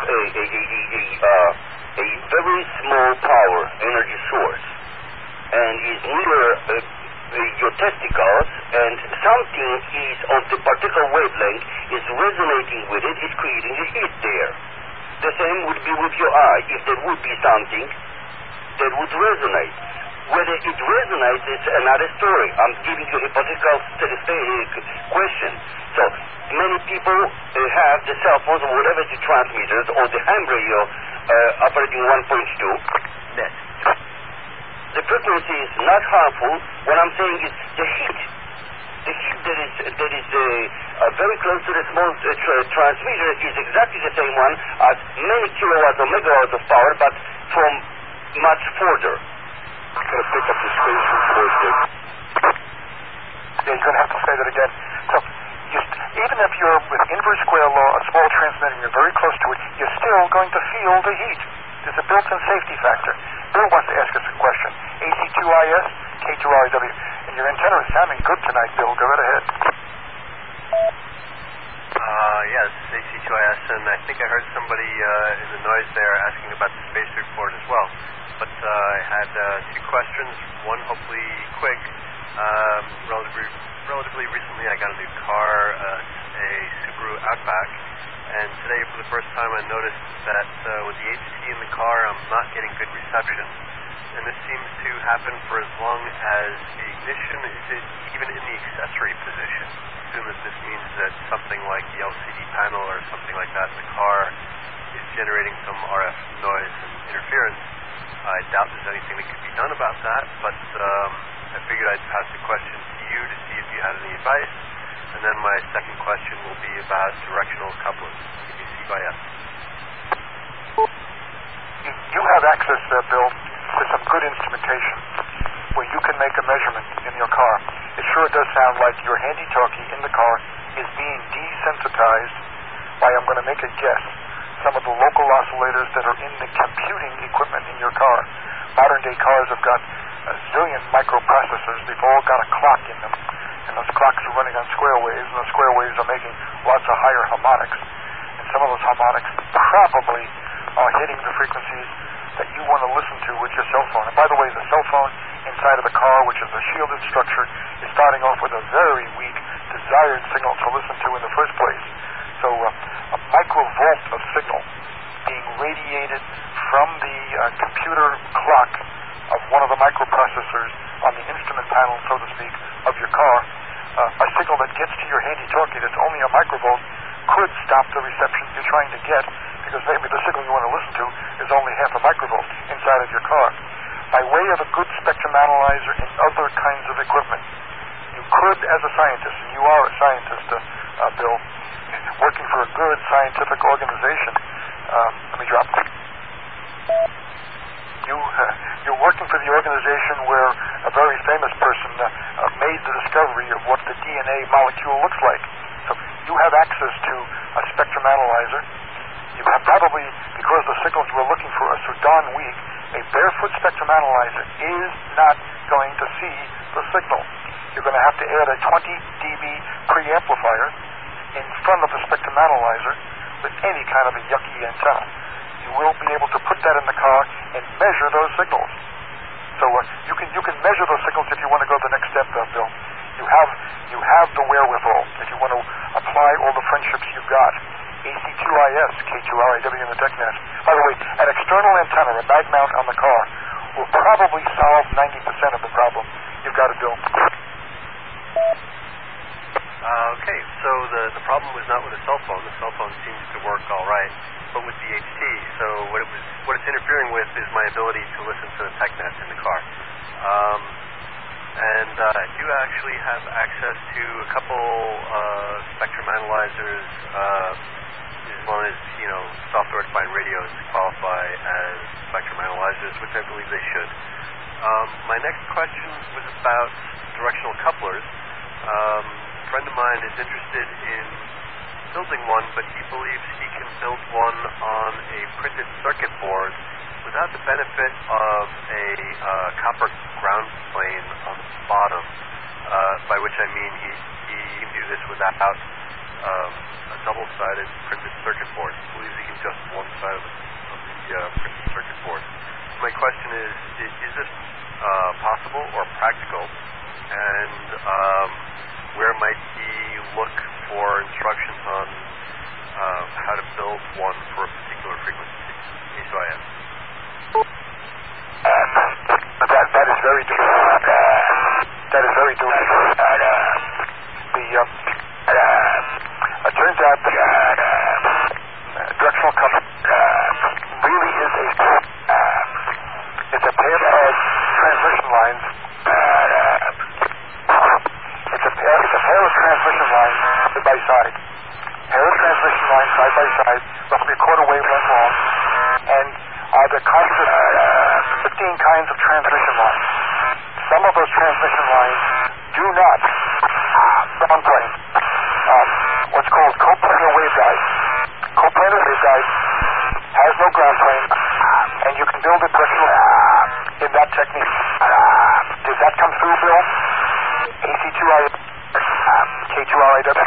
a very small power energy source, and is near your testicles, and something is on the particle wavelength is resonating with it, is creating a heat there. The same would be with your eye. If there would be something that would resonate. Whether it resonates is another story. I'm giving you a hypothetical question. So many people have the cell phones or whatever the transmitters or the ham radio operating 1.2. Net. The frequency is not harmful. What I'm saying is the heat. The heat that is very close to the small transmitter is exactly the same one as many kilowatts or megawatts of power, but from much further. I'm going to pick up the space report that... Yeah, you're going to have to say that again. So, even if you're with inverse square law, a small transmitter, you're very close to it, you're still going to feel the heat. There's a built-in safety factor. Bill wants to ask us a question. AC2IS, K2RIW. And your antenna is sounding good tonight, Bill. Go right ahead. Yes, AC2IS, and I think I heard somebody in the noise there asking about the space report as well. But I had two questions. One, hopefully quick. Relatively recently, I got a new car, a Subaru Outback, and today, for the first time, I noticed that with the HT in the car, I'm not getting good reception. And this seems to happen for as long as the ignition is even in the accessory position. I assume that this means that something like the LCD panel or something like that in the car is generating some RF noise and interference. I doubt there's anything that could be done about that, but I figured I'd pass the question to you to see if you had any advice. And then my second question will be about directional couplers, C/S. You have access, Bill, to some good instrumentation where you can make a measurement in your car. It sure does sound like your handy-talkie in the car is being desensitized by, I'm going to make a guess, some of the local oscillators that are in the computing equipment in your car. Modern-day cars have got a zillion microprocessors. They've all got a clock in them, and those clocks are running on square waves, and the square waves are making lots of higher harmonics. And some of those harmonics probably are hitting the frequencies that you want to listen to with your cell phone. And by the way, the cell phone inside of the car, which is a shielded structure, is starting off with a very weak desired signal to listen to in the first place. So a microvolt of signal being radiated from the computer clock of one of the microprocessors on the instrument panel, so to speak, of your car, a signal that gets to your handy-talkie that's only a microvolt could stop the reception you're trying to get, because maybe the signal you want to listen to is only half a microvolt inside of your car. By way of a good spectrum analyzer and other kinds of equipment, you could, as a scientist, and you are a scientist, Bill, working for a good scientific organization, let me drop it. You're working for the organization where a very famous person made the discovery of what the DNA molecule looks like. So you have access to a spectrum analyzer. You have probably, because the signals you were looking for are so darn weak, a barefoot spectrum analyzer is not going to see the signal. You're going to have to add a 20 dB preamplifier in front of the spectrum analyzer with any kind of a yucky antenna. You will be able to put that in the car and measure those signals. So you can measure those signals if you want to go the next step, Bill. You have the wherewithal if you want to apply all the friendships you've got. AC2IS, K2RIW in the TechNet. By the way, an external antenna, a mag mount on the car, will probably solve 90% of the problem you've got to do. Okay, so the problem was not with the cell phone. The cell phone seems to work all right, but with the HT. So what it's interfering with is my ability to listen to the TechNet in the car. And I do actually have access to a couple spectrum analyzers, as long as, software-defined radios qualify as spectrum analyzers, which I believe they should. My next question was about directional couplers. A friend of mine is interested in building one, but he believes he can build one on a printed circuit board without the benefit of a copper ground plane on the bottom, by which I mean he can do this without a double-sided printed circuit board. He believes he can just one side of the printed circuit board. So my question is this possible or practical? And where might he look for instructions on how to build one for a particular frequency? So I am. wavelength long, and there consists of 15 kinds of transmission lines. Some of those transmission lines do not ground plane. What's called coplanar waveguide. Coplanar waveguide has no ground plane, and you can build it directionally in that technique. Does that come through, Bill? AC2I, K2RIW.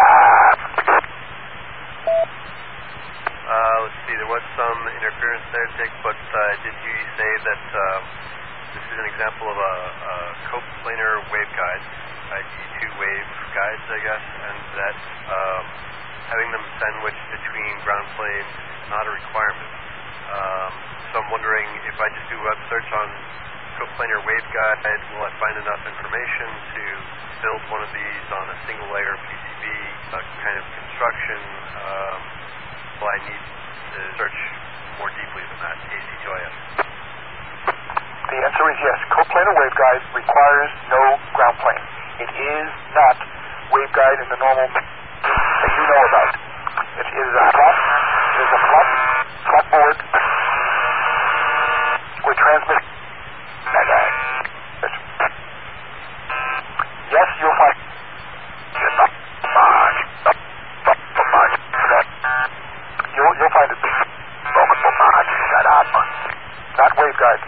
Let's see, there was some interference there, Dick, but did you say that this is an example of a coplanar waveguide, IC2 waveguides, I guess, and that having them sandwiched between ground planes is not a requirement. So I'm wondering if I just do a web search on coplanar waveguide, will I find enough information to build one of these on a single layer PCB kind of construction? Will I need to search more deeply than that, AC2IS? The answer is yes. Coplanar waveguide requires no ground plane. It is not waveguide in the normal that you know about. It is a flat board with transmission. Yes, you'll find you'll find it. Shut up. Not waveguide.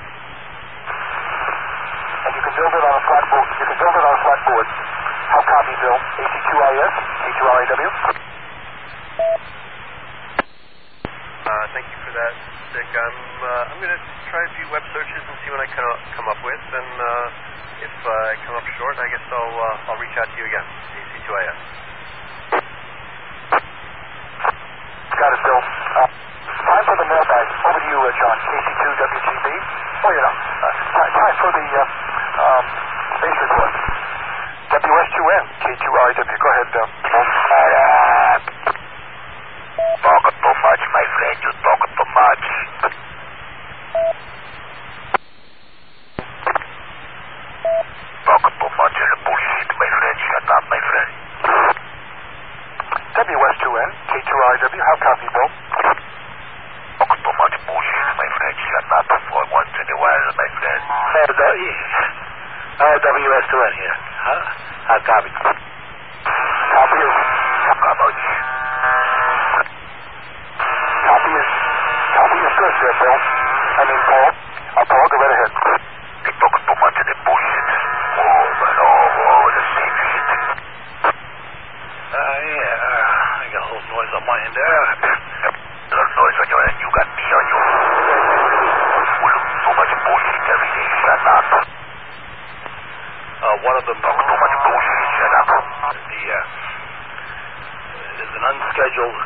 And you can build it on a flat board. You can build it on a flat board. How copy, Bill? AC2IS, K2RIW. Thank you for that, Dick. I'm going to try a few web searches and see what I come up with, and if I come up short, I guess I'll reach out to you again. AC2IS. Got it, Bill. Time for the mailbag. Over to you, John. KC2WGB. Oh, time for the space report. WS2N, K2RIW. Go ahead, Talking too much, my friend. You talking too much. Talking too much and bullshit, my friend. Shut up, my friend. WS2N, K2RIW. How copy, Bill? Talking too much bullshit, my friend. Shut up for once in a while, my friend. WS2N here. Huh? How copy? Copy is... How much? Copy is good, there, Bill. I mean, Paul. Paul, go right ahead. They talking too much of the bullshit. The same shit. I got a little noise on my end there. Little noise on your end. You got me on your... Too much bullshit every day. Shut up. One of them talking too much bullshit. Shut up. There's an unscheduled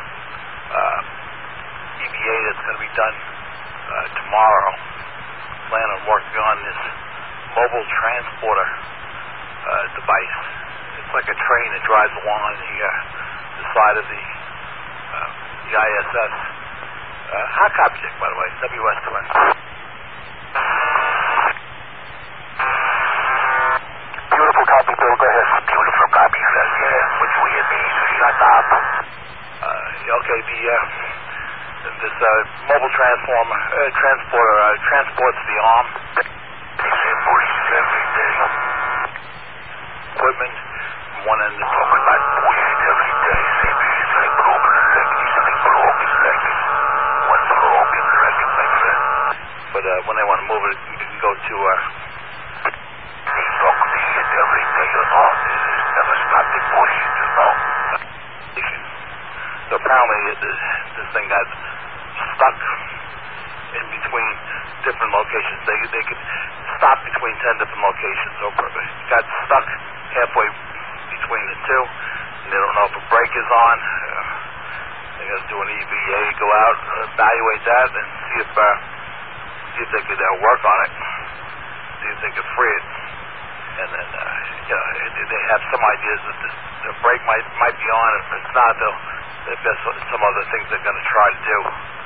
EVA that's going to be done tomorrow. Plan on working on this mobile transporter device. It's like a train that drives along the side of the ISS. Hot copy, Dick, by the way. WS2N. Beautiful copy, Bill. Go ahead. Beautiful copy, sir. Yeah, which way it means. Shut up. Okay, this mobile transporter transports the arm. Same bullshit every day. Equipment, one end is talking about bullshit every day. Same shit, like broken leg. He's like broken leg. One broken leg, my friend. But when they want to move it, you can go to they talk shit every day, you know. They never stop the bullshit, you know. So apparently this thing got stuck in between different locations. They could stop between 10 different locations. So it got stuck halfway between the two. And they don't know if a brake is on. They got to do an EVA, go out, evaluate that, and see if they could work on it. See if they could free it. And then they have some ideas that the brake might be on. If it's not, they've got some other things they're going to try to do.